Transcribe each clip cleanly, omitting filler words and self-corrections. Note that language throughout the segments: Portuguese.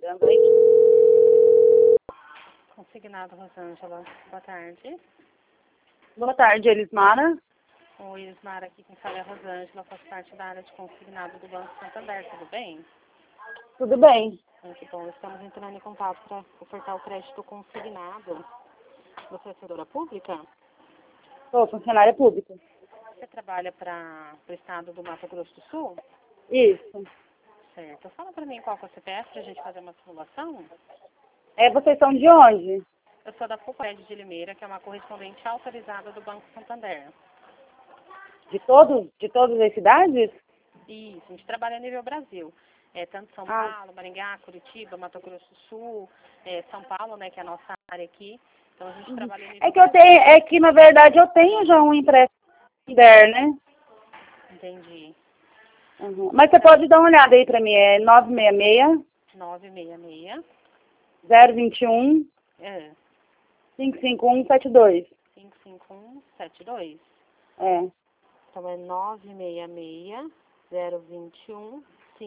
ligando aí. Consignado, Rosângela. Boa tarde. Boa tarde, Elismara. Oi, Elismara, aqui quem fala é a Rosângela, faço parte da área de consignado do Banco Santander, tudo bem? Tudo bem? Muito bom, estamos entrando em contato para ofertar o crédito consignado. Você é servidora pública? Sou funcionária pública. Você trabalha para o estado do Mato Grosso do Sul? Isso. Certo. Fala para mim qual que é o CPF para a gente fazer uma simulação. Vocês são de onde? Eu sou da FUPED de Limeira, que é uma correspondente autorizada do Banco Santander. De todas as cidades? Isso, a gente trabalha a nível Brasil. Tanto São Paulo, Maringá, Curitiba, Mato Grosso do Sul, São Paulo, né, que é a nossa área aqui. Então a gente trabalha a nível Brasil. É que na verdade eu tenho já um empréstimo Santander, né? Entendi. Uhum. Mas você pode dar uma olhada aí pra mim, é 966 021 é, 55172. 55172. É. Então é 966 021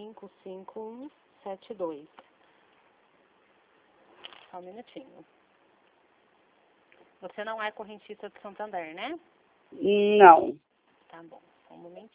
55172. Só um minutinho. Você não é correntista do Santander, né? Não. Tá bom, só um momentinho.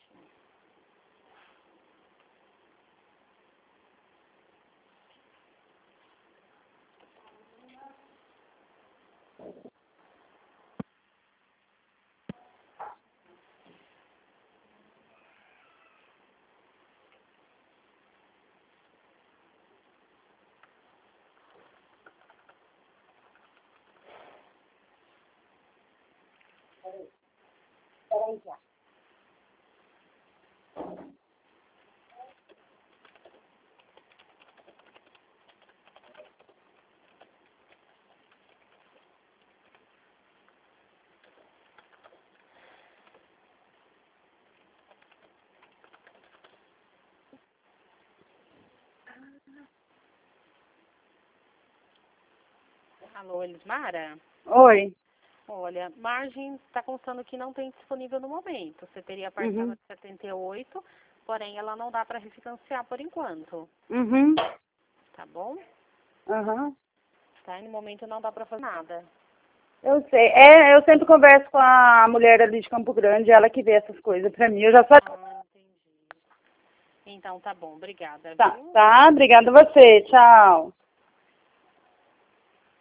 Alô, Elismara? Oi. Olha, margem está constando que não tem disponível no momento. Você teria a parcela de 78, porém ela não dá para refinanciar por enquanto. Uhum. Tá bom? Uhum. Tá? E no momento não dá para fazer nada. Eu sei. Eu sempre converso com a mulher ali de Campo Grande, ela que vê essas coisas pra mim. Eu já sabia. Ah, entendi. Então tá bom, obrigada, Tá, viu? tá. Obrigada a você. Tchau.